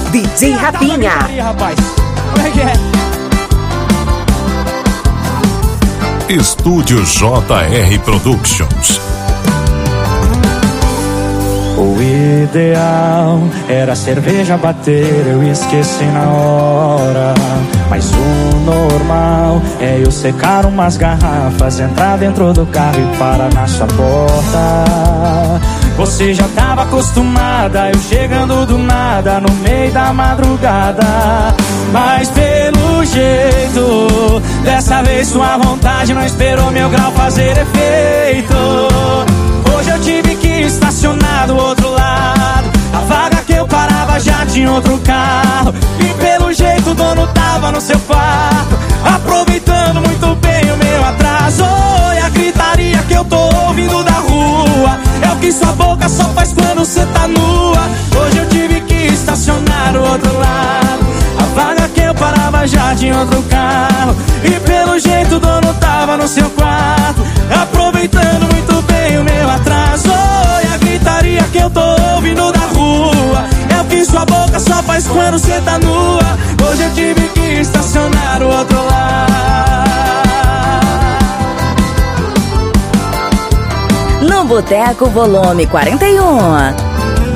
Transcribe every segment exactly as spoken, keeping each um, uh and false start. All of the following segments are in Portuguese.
D J Rapinha. Rapaz, como é que é? Estúdio J R Productions. O ideal era a cerveja bater, eu esqueci na hora. Mas o normal é eu secar umas garrafas, entrar dentro do carro e parar na sua porta. Você já tava acostumada, eu chegando do nada no meio da madrugada. Mas pelo jeito, dessa vez sua vontade não esperou meu grau fazer efeito. Hoje eu tive que estacionar do outro lado, a vaga que eu parava já tinha outro carro. E pelo jeito o dono tava no seu quarto, aproveitando muito bem o meu atraso. E a gritaria que eu tô ouvindo da rua é o que sua boca só faz quando cê tá nua. Hoje eu tive que estacionar do outro lado, a vaga que eu parava já tinha outro carro. E pelo jeito o dono tava no seu quarto, aproveitando muito bem o meu atraso. E a gritaria que eu tô ouvindo da rua é o que sua boca só faz quando cê tá nua. Hoje eu tive que estacionar do outro lado. No Boteco Volume quarenta e um.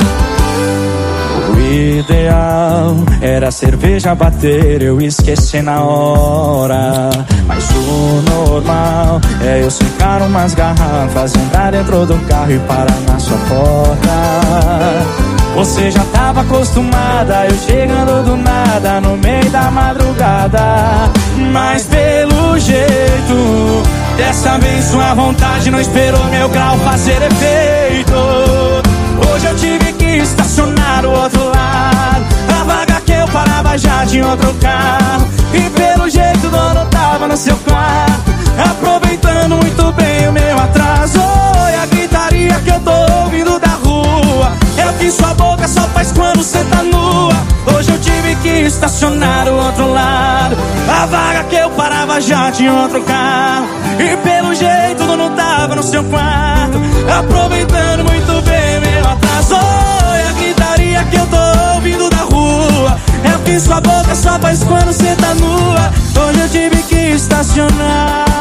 O ideal era a cerveja bater, eu esqueci na hora. Mas o normal é eu secar umas garrafas, entrar dentro do carro e parar na sua porta. Você já tava acostumada, eu chegando do nada no meio da madrugada. Mas pelo jeito, dessa vez sua vontade não esperou meu grau fazer efeito. Hoje eu tive que estacionar do outro lado, a vaga que eu parava já tinha outro carro. E pelo jeito o dono tava no seu quarto, aproveitando muito bem o meu atraso. E a gritaria que eu tô ouvindo da rua é o que sua boca só faz quando cê tá nua. Hoje eu tive que estacionar do outro lado, a vaga que eu parava já tinha outro carro. E pelo jeito o dono tava no seu quarto, aproveitando muito bem meu atraso. E a gritaria que eu tô ouvindo da rua é o que sua boca só faz quando cê tá nua. Hoje eu tive que estacionar.